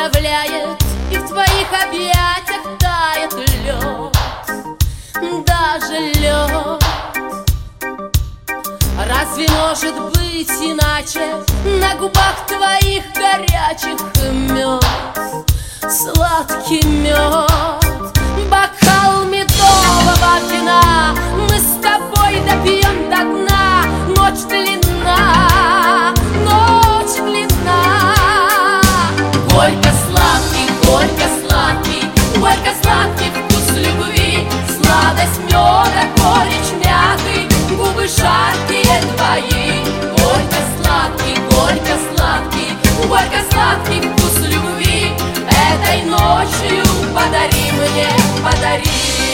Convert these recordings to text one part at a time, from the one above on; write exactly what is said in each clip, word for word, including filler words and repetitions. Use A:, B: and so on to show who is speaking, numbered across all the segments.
A: оставляет, и в твоих объятиях тает лед, даже лед. Разве может быть иначе? На губах твоих горячих мед, сладкий мед. Бокал медового вина мы с тобой допьем до дна. Ночь длинна, ночь длинна. Горько-сладкий, горько-сладкий, горько-сладкий вкус любви. Сладость меда, горечь мяты, губы жаркие твои. Горько-сладкий, горько-сладкий, горько-сладкий вкус любви. Этой ночью подари мне, подари.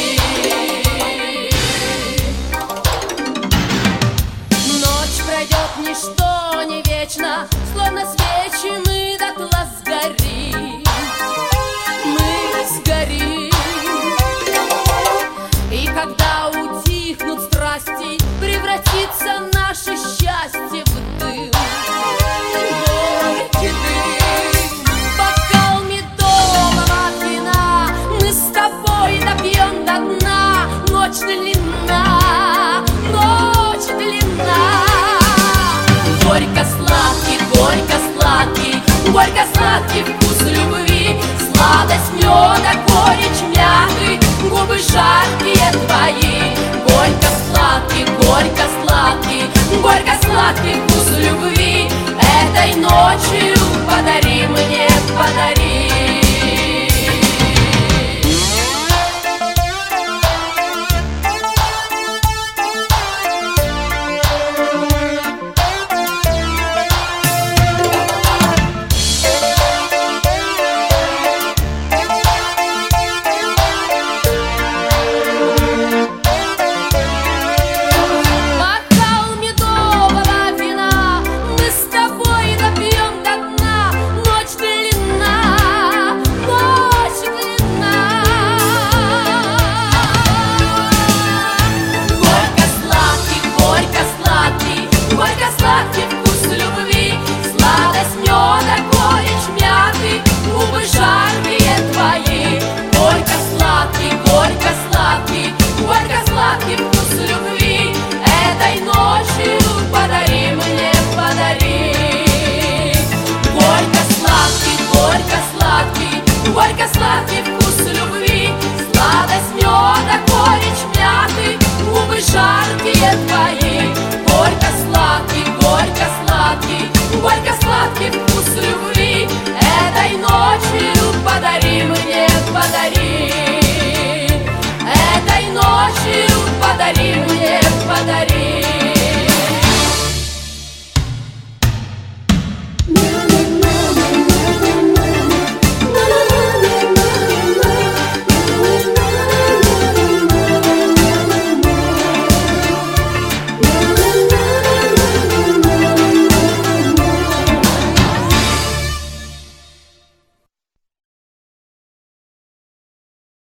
A: Ночь пройдет, ничто не вечно, словно свечи мы дотла сгорим, мы сгорим. И когда утихнут страсти, превратится наше счастье в дым, горький дым. Бокал медового вина мы с тобой допьем до дна. Ночь длинна, ночь длинна. Горько-сладкий, горько-сладкий, горько-сладкий вкус любви. Сладость меда, горечь мяты, губы жаркие твои. Горько-сладкий, горько-сладкий, горько-сладкий вкус любви. Этой ночью подари мне, подари. Горько-сладкий вкус любви. Сладость меда, горечь мяты, губы жаркие твои. Горько-сладкий, горько-сладкий, горько-сладкий вкус любви. Этой ночью подари мне.